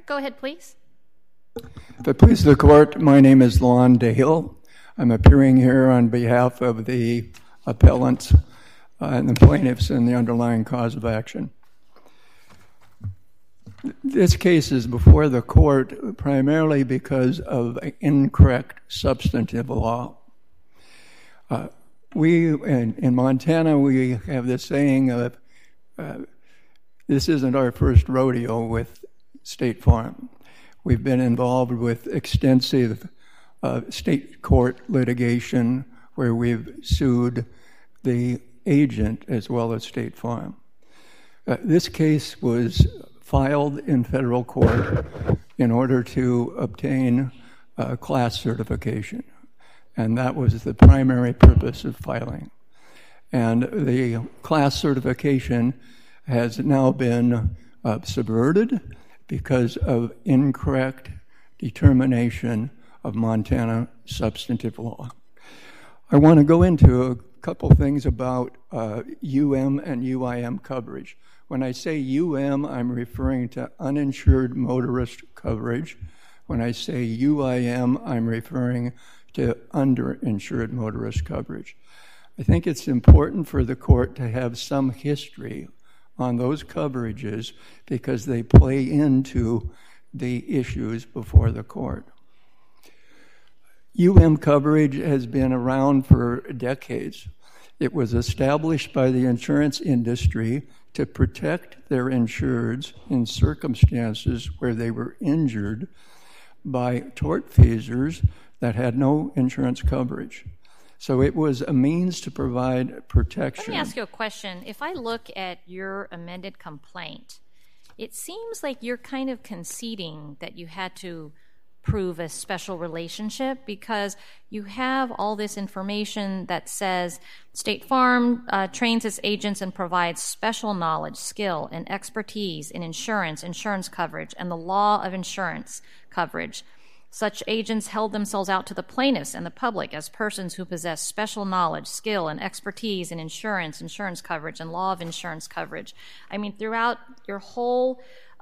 Go ahead, please. If it pleases the court, my name is Lon Dale. I'm appearing here on behalf of the appellants and the plaintiffs in the underlying cause of action. This case is before the court primarily because of incorrect substantive law. In Montana, we have this saying of, this isn't our first rodeo with State Farm. We've been involved with extensive state court litigation where we've sued the agent as well as State Farm. This case was filed in federal court in order to obtain class certification, and that was the primary purpose of filing. And the class certification has now been subverted because of incorrect determination of Montana substantive law. I want to go into a couple things about UM and UIM coverage. When I say UM, I'm referring to uninsured motorist coverage. When I say UIM, I'm referring to underinsured motorist coverage. I think it's important for the court to have some history on those coverages because they play into the issues before the court. coverage has been around for decades. It was established by the insurance industry to protect their insureds in circumstances where they were injured by tortfeasors that had no insurance coverage. So it was a means to provide protection. Let me ask you a question. If I look at your amended complaint, it seems like you're kind of conceding that you had to prove a special relationship because you have all this information that says State Farm trains its agents and provides special knowledge, skill, and expertise in insurance coverage, and the law of insurance coverage. Such agents held themselves out to the plaintiffs and the public as persons who possess special knowledge, skill, and expertise in insurance coverage, and law of insurance coverage. I mean, throughout your whole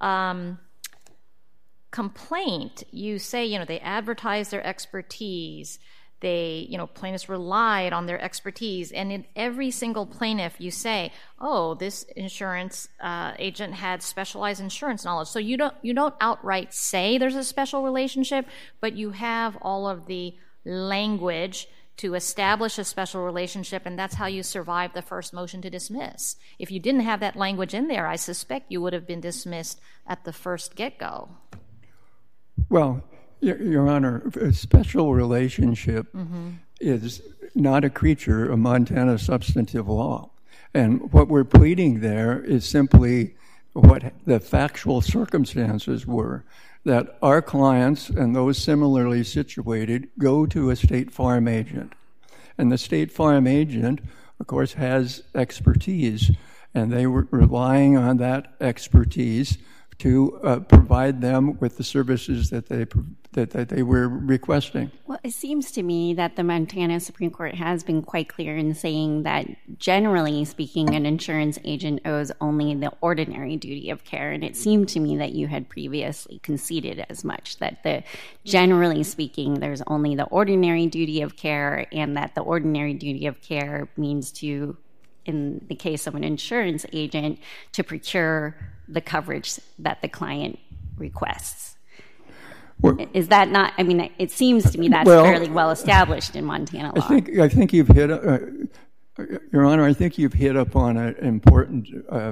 complaint, you say, they advertise their expertise. They, plaintiffs relied on their expertise. And in every single plaintiff, you say, oh, this insurance agent had specialized insurance knowledge. So you don't outright say there's a special relationship, but you have all of the language to establish a special relationship, and that's how you survived the first motion to dismiss. If you didn't have that language in there, I suspect you would have been dismissed at the first get-go. Well, Your Honor, a special relationship is not a creature of Montana substantive law. And what we're pleading there is simply what the factual circumstances were, that our clients and those similarly situated go to a State Farm agent. And the State Farm agent, of course, has expertise, and they were relying on that expertise to provide them with the services that they were requesting. Well, it seems to me that the Montana Supreme Court has been quite clear in saying that, generally speaking, an insurance agent owes only the ordinary duty of care. And it seemed to me that you had previously conceded as much, that generally speaking, there's only the ordinary duty of care, and that the ordinary duty of care means to, in the case of an insurance agent, to procure the coverage that the client requests. Is that not, it seems to me that's fairly well established in Montana law. I think you've hit, Your Honor, I think you've hit upon an important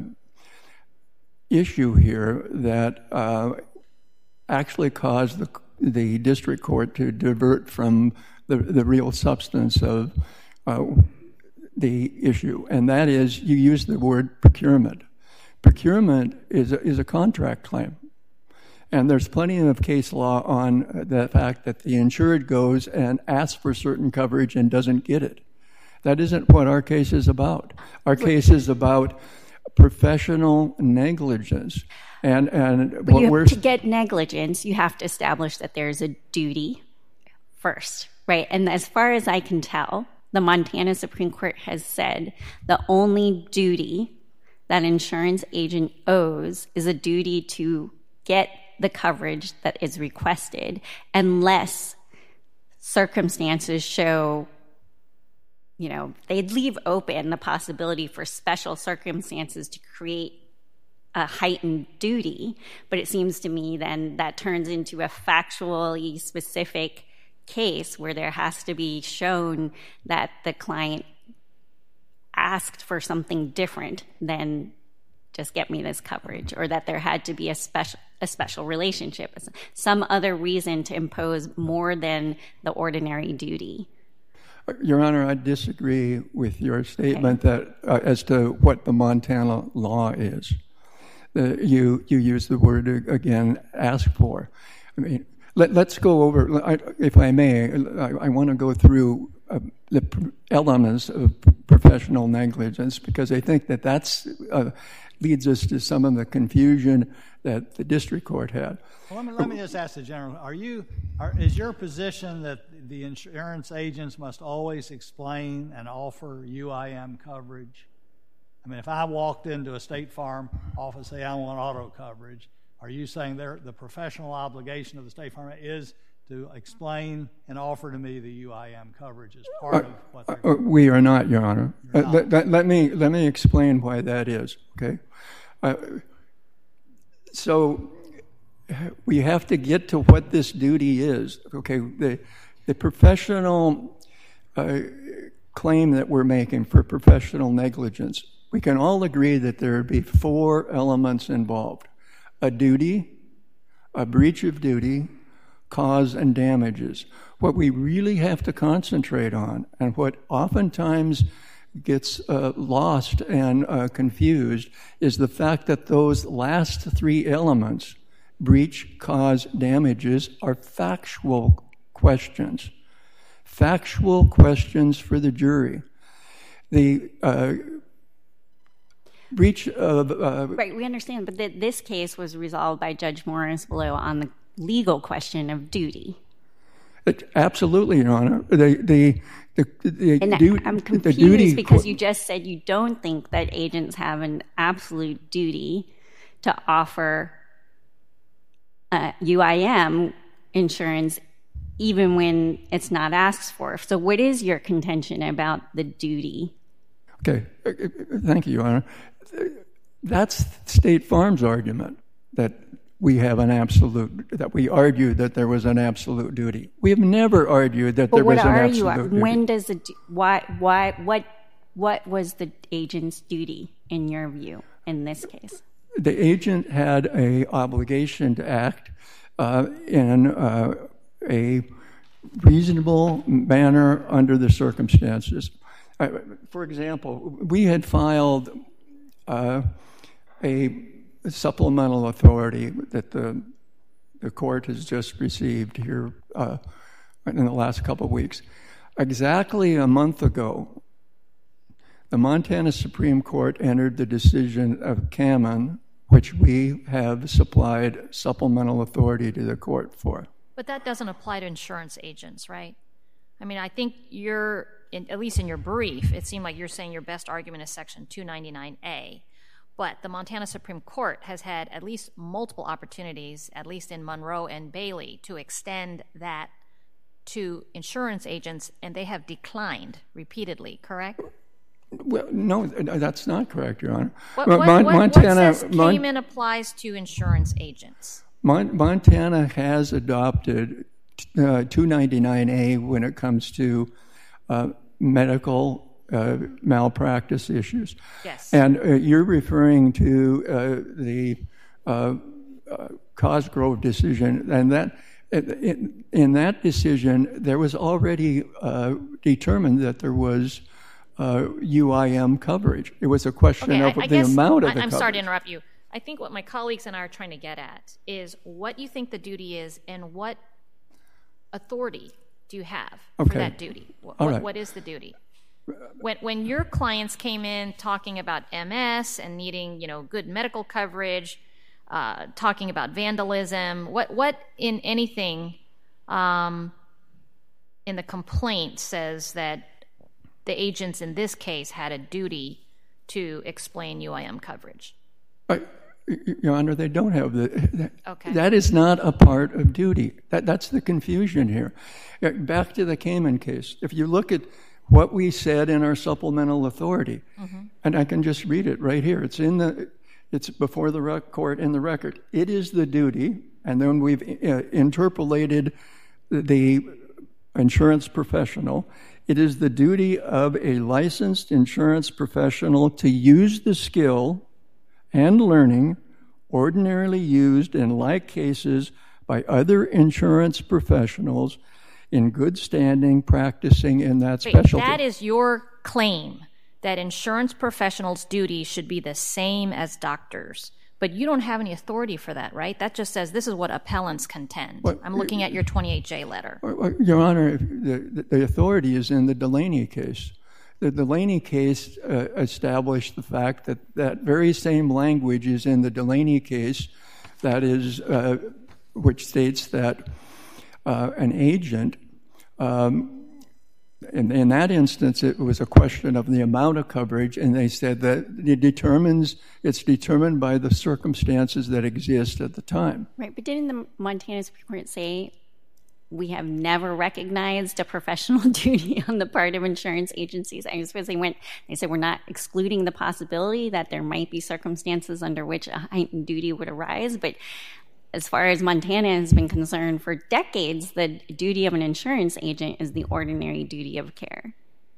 issue here that actually caused the district court to divert from the real substance of the issue, and that is, you use the word procurement. Procurement is a contract claim. And there's plenty of case law on the fact that the insured goes and asks for certain coverage and doesn't get it. That isn't what our case is about. Our case is about professional negligence. And to get negligence, you have to establish that there's a duty first, right? And as far as I can tell, the Montana Supreme Court has said the only duty that insurance agent owes is a duty to get the coverage that is requested unless circumstances show, they'd leave open the possibility for special circumstances to create a heightened duty. But it seems to me then that turns into a factually specific case where there has to be shown that the client asked for something different than just get me this coverage, or that there had to be a special relationship, some other reason to impose more than the ordinary duty. Your Honor, I disagree with your statement that as to what the Montana law is. You use the word again, ask for. I mean, let's go over, if I may, I want to go through the elements of professional negligence, because I think that that's leads us to some of the confusion that the district court had. Well, let me just ask the general, is your position that the insurance agents must always explain and offer UIM coverage? I mean, if I walked into a State Farm office, say I want auto coverage, are you saying the professional obligation of the State Farm is to explain and offer to me the UIM coverage as part of what they're doing? We are not, Your Honor. Let me explain why that is, okay? So we have to get to what this duty is, okay? The professional claim that we're making for professional negligence, we can all agree that there would be 4 elements involved: a duty, a breach of duty, cause, and damages. What we really have to concentrate on, and what oftentimes gets lost and confused, is the fact that those last 3 elements, breach, cause, damages, are factual questions. Factual questions for the jury. The breach of... Right, we understand, but this case was resolved by Judge Morris below on the legal question of duty. Absolutely, Your Honor. I'm confused because you just said you don't think that agents have an absolute duty to offer UIM insurance even when it's not asked for. So what is your contention about the duty? Okay, thank you, Your Honor. That's State Farm's argument, that we have an absolute, that we argued that there was an absolute duty. We have never argued that there was an absolute duty. When does it, what was the agent's duty in your view in this case? The agent had an obligation to act in a reasonable manner under the circumstances. For example, we had filed a supplemental authority that the court has just received here in the last couple of weeks. Exactly a month ago, the Montana Supreme Court entered the decision of Kamen, which we have supplied supplemental authority to the court for. But that doesn't apply to insurance agents, right? I mean, I think at least in your brief, it seemed like you're saying your best argument is Section 299A. But the Montana Supreme Court has had at least multiple opportunities, at least in Monroe and Bailey, to extend that to insurance agents, and they have declined repeatedly, correct? Well, no, that's not correct, Your Honor. What says Kamen applies to insurance agents? Montana has adopted 299A when it comes to medical malpractice issues. Yes. And you're referring to the Cosgrove decision, and that in that decision, there was already determined that there was UIM coverage. It was a question of the amount of the coverage. I'm sorry to interrupt you. I think what my colleagues and I are trying to get at is what you think the duty is and what authority do you have for that duty? What is the duty? When your clients came in talking about MS and needing, good medical coverage, talking about vandalism, what in anything in the complaint says that the agents in this case had a duty to explain UIM coverage? Your Honor, they don't have Okay. That is not a part of duty. That's the confusion here. Back to the Cayman case. If you look at what we said in our supplemental authority, and I can just read it right here. It's before the court in the record. It is the duty, and then we've interpolated the insurance professional. It is the duty of a licensed insurance professional to use the skill and learning ordinarily used in like cases by other insurance professionals in good standing practicing in that specialty. That is your claim, that insurance professionals' duty should be the same as doctors. But you don't have any authority for that, right? That just says this is what appellants contend. I'm looking at your 28J letter. Your Honor, the authority is in the Delaney case. The Delaney case established the fact that that very same language is in the Delaney case, that is, which states that an agent, in that instance, it was a question of the amount of coverage, and they said that it's determined by the circumstances that exist at the time. Right, but didn't the Montana Supreme Court say we have never recognized a professional duty on the part of insurance agencies? I suppose they said we're not excluding the possibility that there might be circumstances under which a heightened duty would arise, but as far as Montana has been concerned for decades, the duty of an insurance agent is the ordinary duty of care.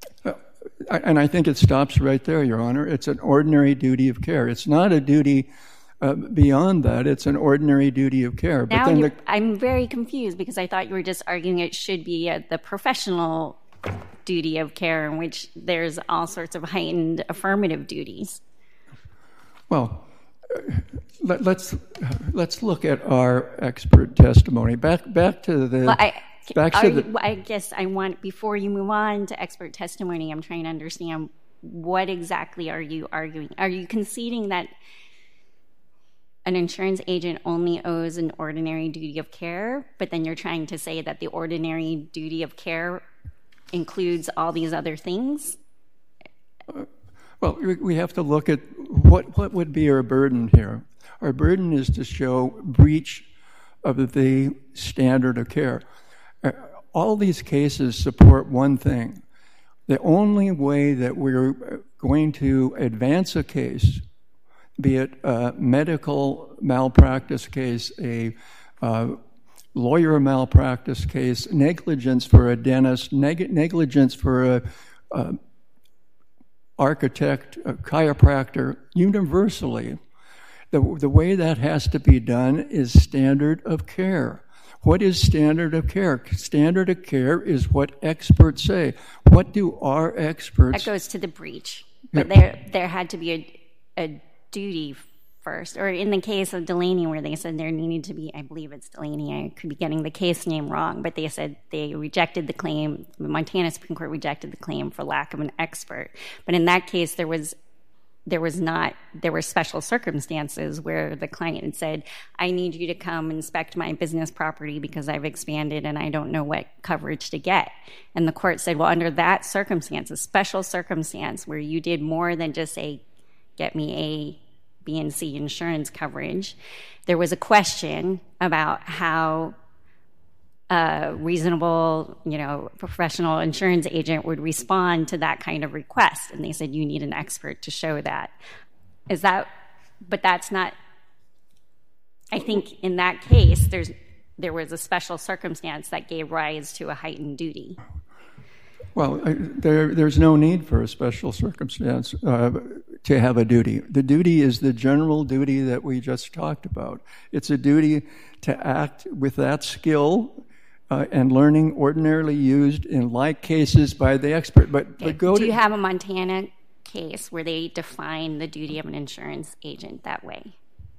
And I think it stops right there, Your Honor. It's an ordinary duty of care. It's not a duty beyond that. It's an ordinary duty of care. But now I'm very confused because I thought you were just arguing it should be the professional duty of care in which there's all sorts of heightened affirmative duties. Well, let's look at our expert testimony. Back to the. Well, I guess I want, before you move on to expert testimony, I'm trying to understand what exactly are you arguing? Are you conceding that an insurance agent only owes an ordinary duty of care, but then you're trying to say that the ordinary duty of care includes all these other things? Well, we have to look at what would be our burden here. Our burden is to show breach of the standard of care. All these cases support one thing. The only way that we're going to advance a case, be it a medical malpractice case, a lawyer malpractice case, negligence for a dentist, negligence for a architect, a chiropractor, universally, the way that has to be done is standard of care. What is standard of care? Standard of care is what experts say. What do our experts... That goes to the breach. But there had to be a duty first. Or in the case of Delaney, where they said there needed to be, I believe it's Delaney, I could be getting the case name wrong, but they said they rejected the claim, the Montana Supreme Court rejected the claim for lack of an expert. But in that case, there were special circumstances where the client said, I need you to come inspect my business property because I've expanded and I don't know what coverage to get. And the court said, well, under that circumstance, a special circumstance where you did more than just say, get me A, B, and C insurance coverage, there was a question about how a reasonable, professional insurance agent would respond to that kind of request. And they said, you need an expert to show that. But that's not, I think in that case, there was a special circumstance that gave rise to a heightened duty. Well, there's no need for a special circumstance to have a duty. The duty is the general duty that we just talked about. It's a duty to act with that skill and learning ordinarily used in like cases by the expert. Do you have a Montana case where they define the duty of an insurance agent that way?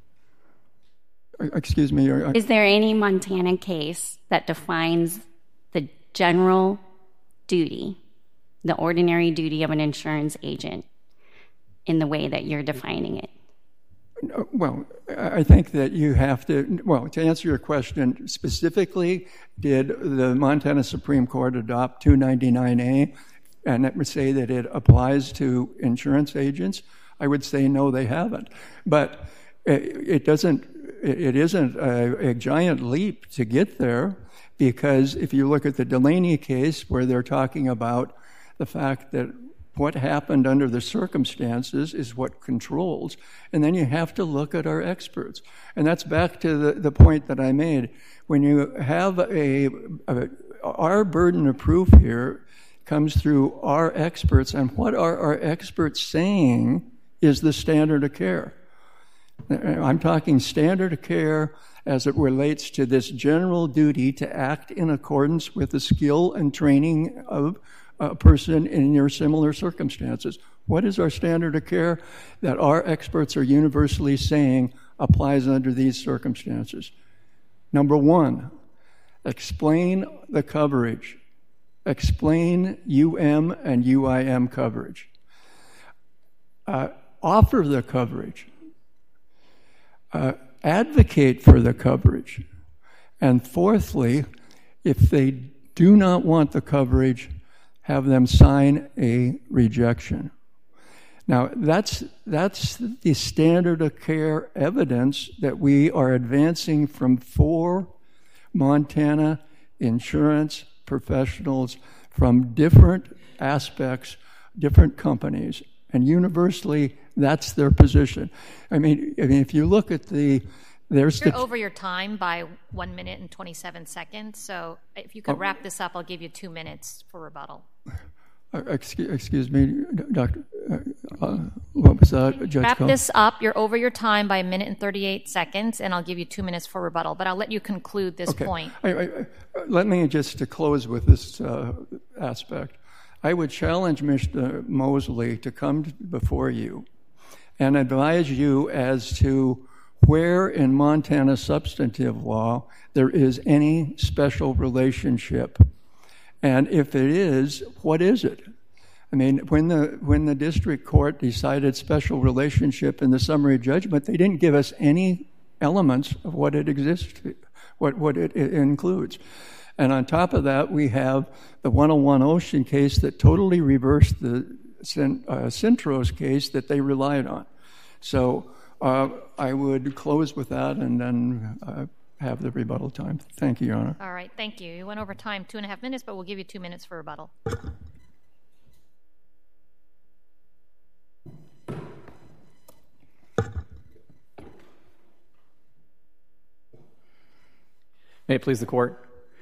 Excuse me? Is there any Montana case that defines the general duty, the ordinary duty of an insurance agent in the way that you're defining it? Well, I think that you have to, to answer your question specifically, did the Montana Supreme Court adopt 299A and say that it applies to insurance agents? I would say no, they haven't. But it isn't a giant leap to get there, because if you look at the Delaney case where they're talking about the fact that what happened under the circumstances is what controls, and then you have to look at our experts. And that's back to the point that I made. When you have our burden of proof here comes through our experts, and what are our experts saying is the standard of care. I'm talking standard of care as it relates to this general duty to act in accordance with the skill and training of a person in your similar circumstances. What is our standard of care that our experts are universally saying applies under these circumstances? Number one, explain the coverage. Explain UM and UIM coverage. Offer the coverage. Advocate for the coverage. And fourthly, if they do not want the coverage, have them sign a rejection. Now, that's the standard of care evidence that we are advancing from 4 Montana insurance professionals from different aspects, different companies, and universally, that's their position. I mean, if you look at You're over your time by 1 minute and 27 seconds, so if you could wrap this up, I'll give you 2 minutes for rebuttal. Excuse me, Doctor. What was that, Judge Wrap Cole? this up. You're over your time by 1 minute and 38 seconds, and I'll give you 2 minutes for rebuttal, but I'll let you conclude this point. Let me just to close with this aspect. I would challenge Mr. Mosley to come before you and advise you as to where in Montana substantive law there is any special relationship. And if it is, what is it? I mean, when the district court decided special relationship in the summary judgment, they didn't give us any elements of what it exists, what it includes. And on top of that, we have the 101 Ocean case that totally reversed the Centros case that they relied on. So I would close with that and then have the rebuttal time. Thank you, Your Honor. All right, thank you. You went over time 2.5 minutes, but we'll give you 2 minutes for rebuttal. May it please the Court.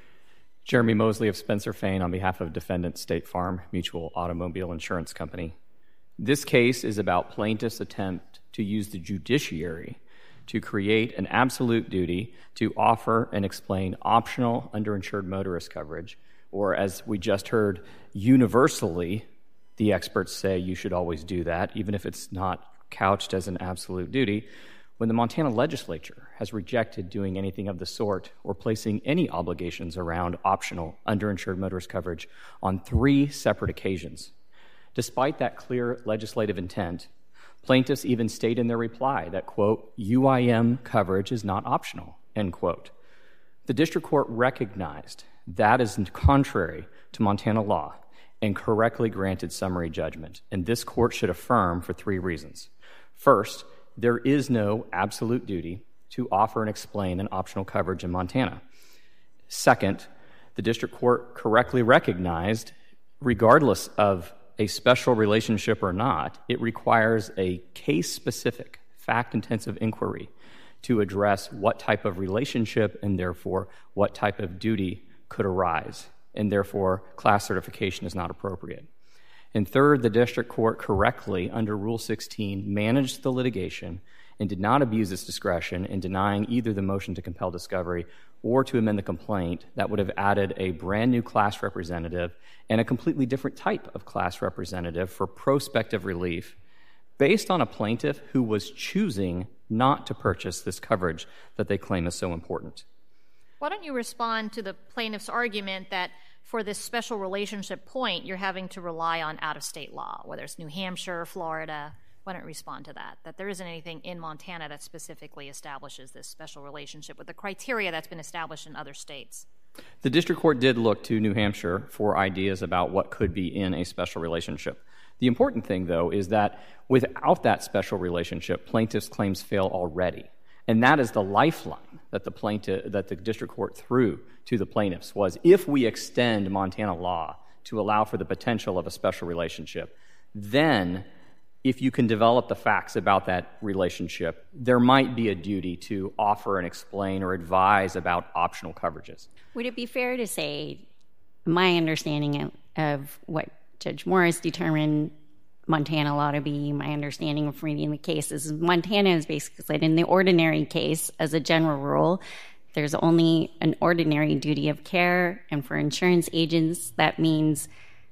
Jeremy Mosley of Spencer Fane on behalf of Defendant State Farm Mutual Automobile Insurance Company. This case is about plaintiffs' attempt to use the judiciary to create an absolute duty to offer and explain optional underinsured motorist coverage, or as we just heard, universally, the experts say you should always do that, even if it's not couched as an absolute duty, when the Montana legislature has rejected doing anything of the sort or placing any obligations around optional underinsured motorist coverage on 3 separate occasions. Despite that clear legislative intent, plaintiffs even state in their reply that, quote, UIM coverage is not optional, end quote. The district court recognized that is contrary to Montana law and correctly granted summary judgment, and this court should affirm for 3 reasons. First, there is no absolute duty to offer and explain an optional coverage in Montana. Second, the district court correctly recognized, regardless of a special relationship or not, it requires a case-specific, fact-intensive inquiry to address what type of relationship and therefore what type of duty could arise, and therefore class certification is not appropriate. And third, the district court correctly, under Rule 16, managed the litigation and did not abuse its discretion in denying either the motion to compel discovery or to amend the complaint that would have added a brand new class representative and a completely different type of class representative for prospective relief based on a plaintiff who was choosing not to purchase this coverage that they claim is so important. Why don't you respond to the plaintiff's argument that for this special relationship point, you're having to rely on out-of-state law, whether it's New Hampshire, Florida. Why don't you respond to that there isn't anything in Montana that specifically establishes this special relationship with the criteria that's been established in other states? The district court did look to New Hampshire for ideas about what could be in a special relationship. The important thing, though, is that without that special relationship, plaintiff's claims fail already. And that is the lifeline that the district court threw to the plaintiffs was, if we extend Montana law to allow for the potential of a special relationship, then if you can develop the facts about that relationship, there might be a duty to offer and explain or advise about optional coverages. Would it be fair to say, my understanding of what Judge Morris determined Montana law to be, my understanding of reading the case, is Montana is basically said in the ordinary case, as a general rule, there's only an ordinary duty of care, and for insurance agents, that means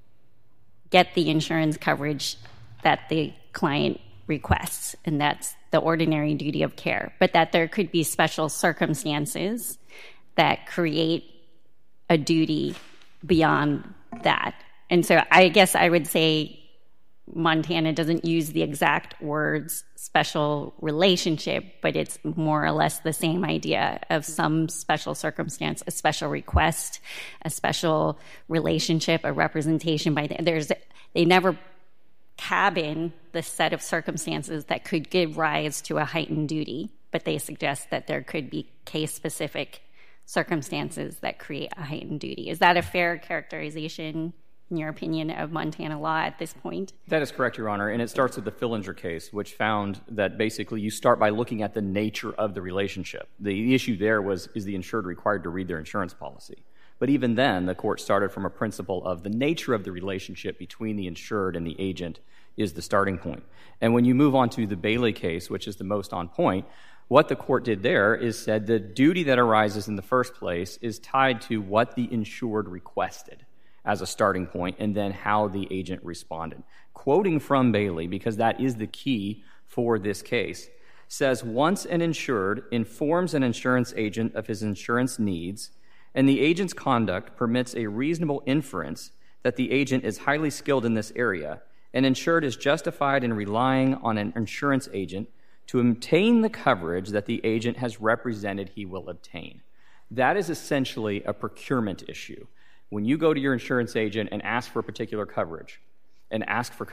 get the insurance coverage that the client requests, and that's the ordinary duty of care. But that there could be special circumstances that create a duty beyond that. And so I guess I would say Montana doesn't use the exact words special relationship, but it's more or less the same idea of some special circumstance, a special request, a special relationship, a representation by they never cabin the set of circumstances that could give rise to a heightened duty, but they suggest that there could be case-specific circumstances that create a heightened duty. Is that a fair characterization, in your opinion, of Montana law at this point? That is correct, Your Honor, and it starts with the Fillinger case, which found that basically you start by looking at the nature of the relationship. The issue there was, is the insured required to read their insurance policy? But even then, the court started from a principle of the nature of the relationship between the insured and the agent is the starting point. And when you move on to the Bailey case, which is the most on point, what the court did there is said the duty that arises in the first place is tied to what the insured requested as a starting point, and then how the agent responded. Quoting from Bailey, because that is the key for this case, says, once an insured informs an insurance agent of his insurance needs, and the agent's conduct permits a reasonable inference that the agent is highly skilled in this area, an insured is justified in relying on an insurance agent to obtain the coverage that the agent has represented he will obtain. That is essentially a procurement issue. When you go to your insurance agent and ask for a particular coverage, and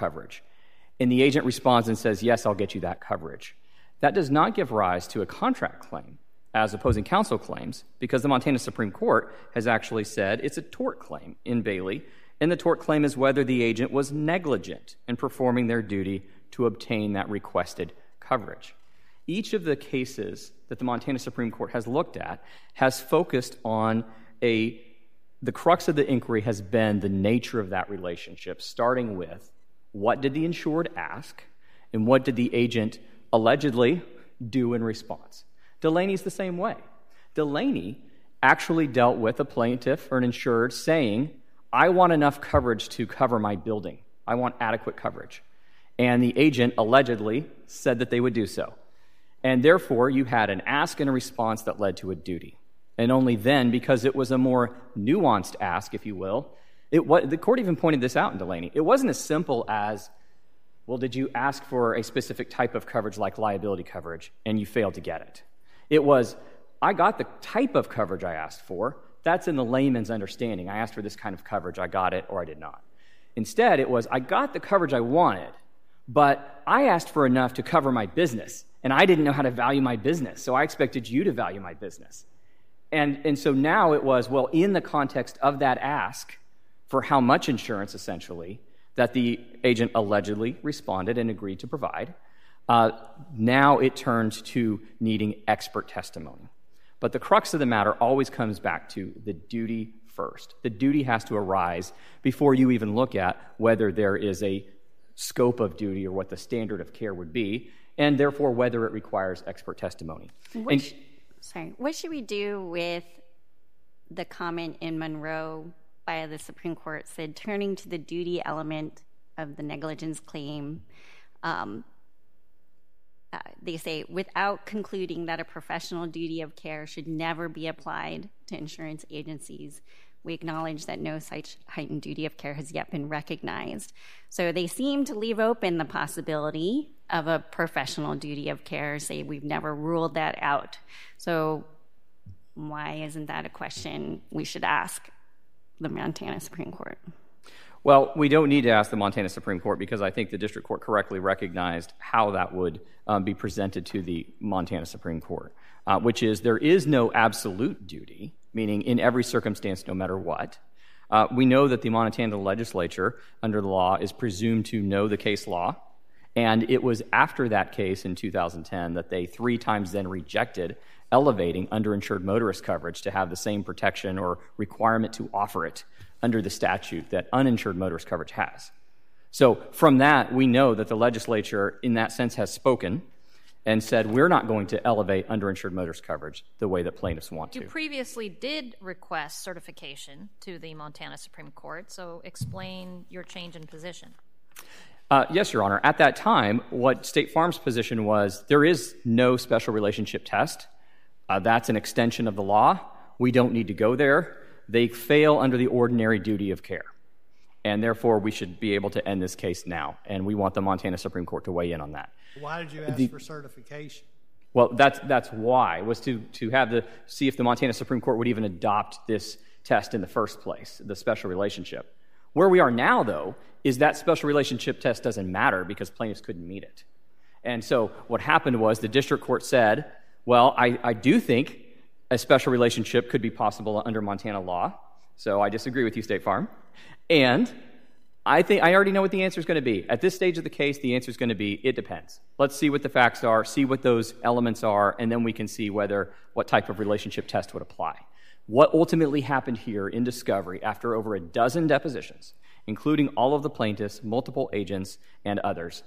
the agent responds and says, yes, I'll get you that coverage, that does not give rise to a contract claim, as opposing counsel claims, because the Montana Supreme Court has actually said it's a tort claim in Bailey, and the tort claim is whether the agent was negligent in performing their duty to obtain that requested coverage. Each of the cases that the Montana Supreme Court has looked at has focused on the crux of the inquiry has been the nature of that relationship, starting with what did the insured ask and what did the agent allegedly do in response. Delaney's the same way. Delaney actually dealt with a plaintiff or an insured saying, I want enough coverage to cover my building. I want adequate coverage. And the agent allegedly said that they would do so. And therefore, you had an ask and a response that led to a duty. And only then, because it was a more nuanced ask, if you will, the court even pointed this out in Delaney. It wasn't as simple as, well, did you ask for a specific type of coverage like liability coverage and you failed to get it? It was, I got the type of coverage I asked for. That's in the layman's understanding. I asked for this kind of coverage. I got it or I did not. Instead, it was, I got the coverage I wanted, but I asked for enough to cover my business, and I didn't know how to value my business, so I expected you to value my business. And so now it was, well, in the context of that ask for how much insurance, essentially, that the agent allegedly responded and agreed to provide, now it turns to needing expert testimony. But the crux of the matter always comes back to the duty first. The duty has to arise before you even look at whether there is a scope of duty or what the standard of care would be, and therefore whether it requires expert testimony. What should we do with the comment in Monroe by the Supreme Court said, turning to the duty element of the negligence claim, they say, without concluding that a professional duty of care should never be applied to insurance agencies, we acknowledge that no such heightened duty of care has yet been recognized. So they seem to leave open the possibility of a professional duty of care, say we've never ruled that out. So why isn't that a question we should ask the Montana Supreme Court? Well, we don't need to ask the Montana Supreme Court because I think the district court correctly recognized how that would be presented to the Montana Supreme Court, which is there is no absolute duty, meaning in every circumstance, no matter what. We know that the Montana legislature, under the law, is presumed to know the case law, and it was after that case in 2010 that they 3 times then rejected elevating underinsured motorist coverage to have the same protection or requirement to offer it under the statute that uninsured motorist coverage has. So from that, we know that the legislature, in that sense, has spoken and said, we're not going to elevate underinsured motorist coverage the way that plaintiffs want to. You previously did request certification to the Montana Supreme Court, so explain your change in position. Yes, Your Honor. At that time, what State Farm's position was, there is no special relationship test. That's an extension of the law. We don't need to go there. They fail under the ordinary duty of care. And therefore, we should be able to end this case now. And we want the Montana Supreme Court to weigh in on that. Why did you ask for certification? Well, that's why, was to have see if the Montana Supreme Court would even adopt this test in the first place, the special relationship. Where we are now, though, is that special relationship test doesn't matter because plaintiffs couldn't meet it. And so what happened was the district court said, well, I do think a special relationship could be possible under Montana law, so I disagree with you, State Farm. And I think I already know what the answer is going to be. At this stage of the case, the answer is going to be, it depends. Let's see what the facts are, see what those elements are, and then we can see what type of relationship test would apply. What ultimately happened here in discovery after over a dozen depositions, including all of the plaintiffs, multiple agents, and others,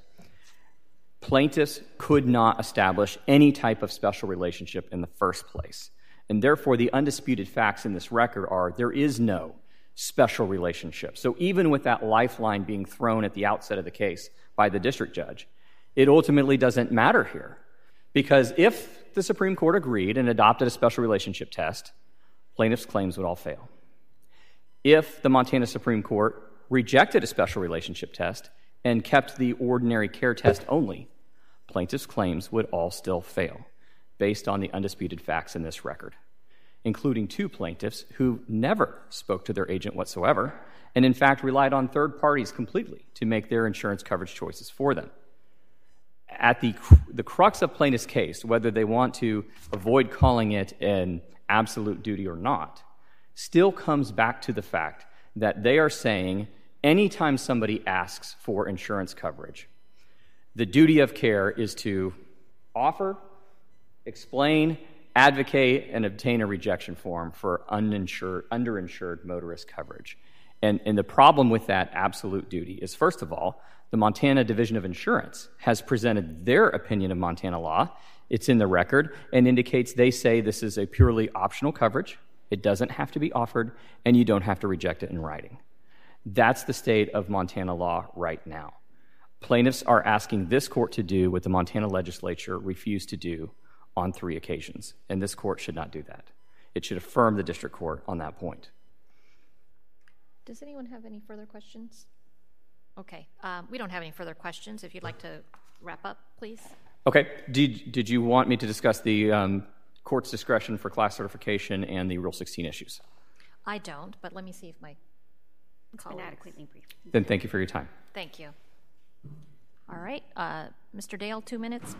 plaintiffs could not establish any type of special relationship in the first place. And therefore, the undisputed facts in this record are there is no special relationship. So even with that lifeline being thrown at the outset of the case by the district judge, it ultimately doesn't matter here. Because if the Supreme Court agreed and adopted a special relationship test, plaintiffs' claims would all fail. If the Montana Supreme Court rejected a special relationship test and kept the ordinary care test only, plaintiffs' claims would all still fail, based on the undisputed facts in this record, including 2 plaintiffs who never spoke to their agent whatsoever and, in fact, relied on third parties completely to make their insurance coverage choices for them. At the crux of plaintiff's case, whether they want to avoid calling it an absolute duty or not, still comes back to the fact that they are saying anytime somebody asks for insurance coverage, the duty of care is to offer, explain, advocate, and obtain a rejection form for underinsured motorist coverage. And the problem with that absolute duty is, first of all, the Montana Division of Insurance has presented their opinion of Montana law. It's in the record and indicates they say this is a purely optional coverage. It doesn't have to be offered, and you don't have to reject it in writing. That's the state of Montana law right now. Plaintiffs are asking this court to do what the Montana legislature refused to do on 3 occasions, and this court should not do that. It should affirm the district court on that point. Does anyone have any further questions? Okay, we don't have any further questions. If you'd like to wrap up, please. Okay, did you want me to discuss the court's discretion for class certification and the Rule 16 issues? I don't, but let me see if my colleagues... Adequately brief. Then thank you for your time. Thank you. All right, Mr. Dale, 2 minutes.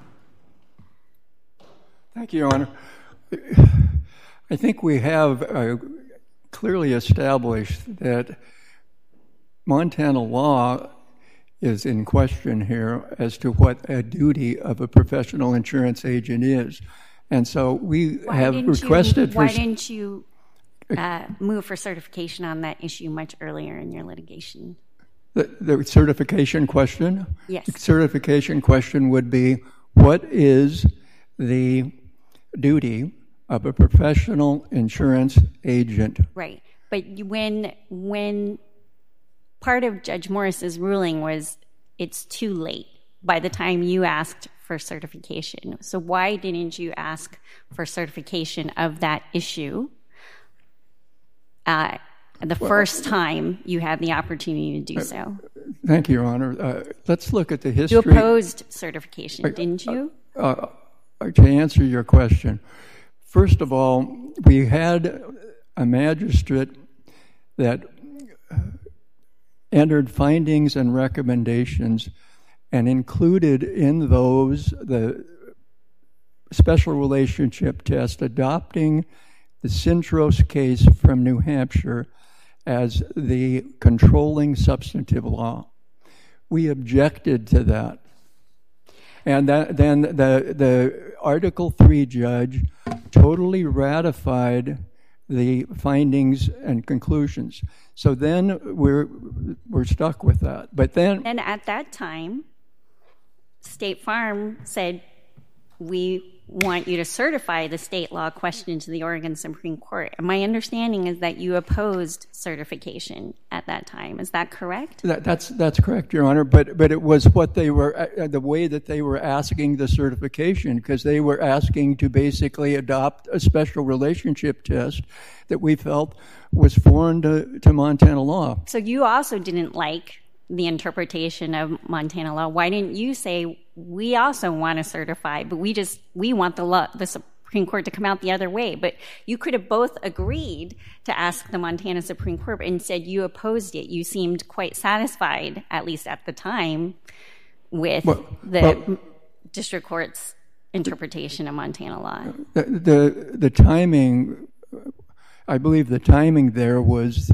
Thank you, Your Honor. I think we have clearly established that Montana law is in question here as to what a duty of a professional insurance agent is. And so we have requested... Why didn't you move for certification on that issue much earlier in your litigation? The certification question? Yes. The certification question would be, what is the duty of a professional insurance agent? Right. But when part of Judge Morris's ruling was it's too late by the time you asked for certification. So why didn't you ask for certification of that issue the first time you had the opportunity to do so? Thank you, Your Honor. Let's look at the history. You opposed certification, didn't you? To answer your question, first of all, we had a magistrate that entered findings and recommendations and included in those the special relationship test adopting the Sintros case from New Hampshire as the controlling substantive law. We objected to that. And then the Article 3 judge totally ratified the findings and conclusions. So then we're stuck with that. But then... And at that time, State Farm said, we want you to certify the state law question to the Oregon Supreme Court. And my understanding is that you opposed certification at that time. Is that correct? That's correct, Your Honor. But it was what they were, the way that they were asking the certification, because they were asking to basically adopt a special relationship test that we felt was foreign to Montana law. So you also didn't like the interpretation of Montana law. Why didn't you say, we also want to certify, but we want the Supreme Court to come out the other way? But you could have both agreed to ask the Montana Supreme Court, but instead you opposed it. You seemed quite satisfied, at least at the time, with the district court's interpretation of Montana law. The timing, I believe the timing there was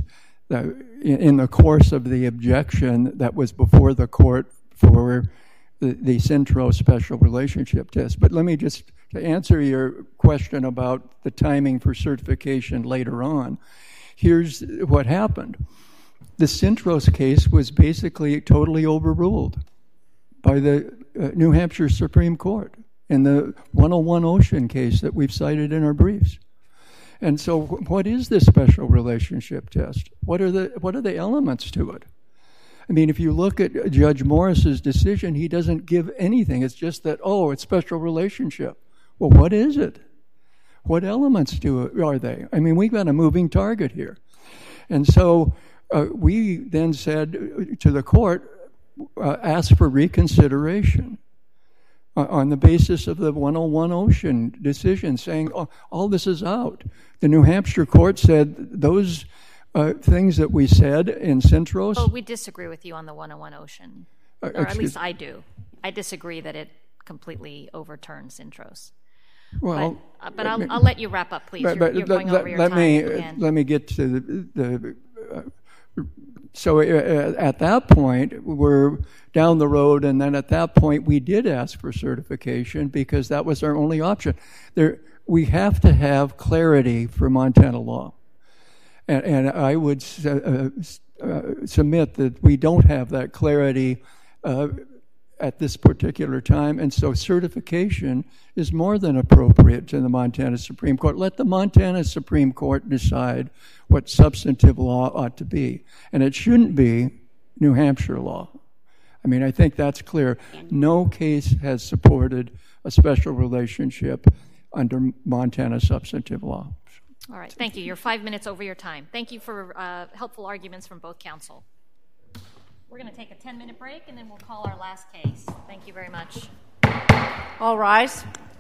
in the course of the objection that was before the court for the Sintros special relationship test. But let me just, to answer your question about the timing for certification later on, here's what happened. The Sintros case was basically totally overruled by the New Hampshire Supreme Court in the 101 Ocean case that we've cited in our briefs. And so what is this special relationship test? What are the elements to it? I mean, if you look at Judge Morris's decision, he doesn't give anything. It's just that, it's special relationship. Well, what is it? What elements are they? I mean, we've got a moving target here. And so we then said to the court, ask for reconsideration on the basis of the 101 Ocean decision, saying, all this is out. The New Hampshire court said those things that we said in Sintros... Oh, we disagree with you on the 101 Ocean. Or at least I do. I disagree that it completely overturns Sintros. Well, but I'll let you wrap up, please. You're going over your time again. Let me get to the so at that point, we're down the road, and then at that point, we did ask for certification because that was our only option. We have to have clarity for Montana law. And I would submit that we don't have that clarity at this particular time, and so certification is more than appropriate to the Montana Supreme Court. Let the Montana Supreme Court decide what substantive law ought to be, and it shouldn't be New Hampshire law. I mean, I think that's clear. No case has supported a special relationship under Montana substantive law. All right, thank you. You're 5 minutes over your time. Thank you for helpful arguments from both counsel. We're going to take a 10-minute break, and then we'll call our last case. Thank you very much. All rise.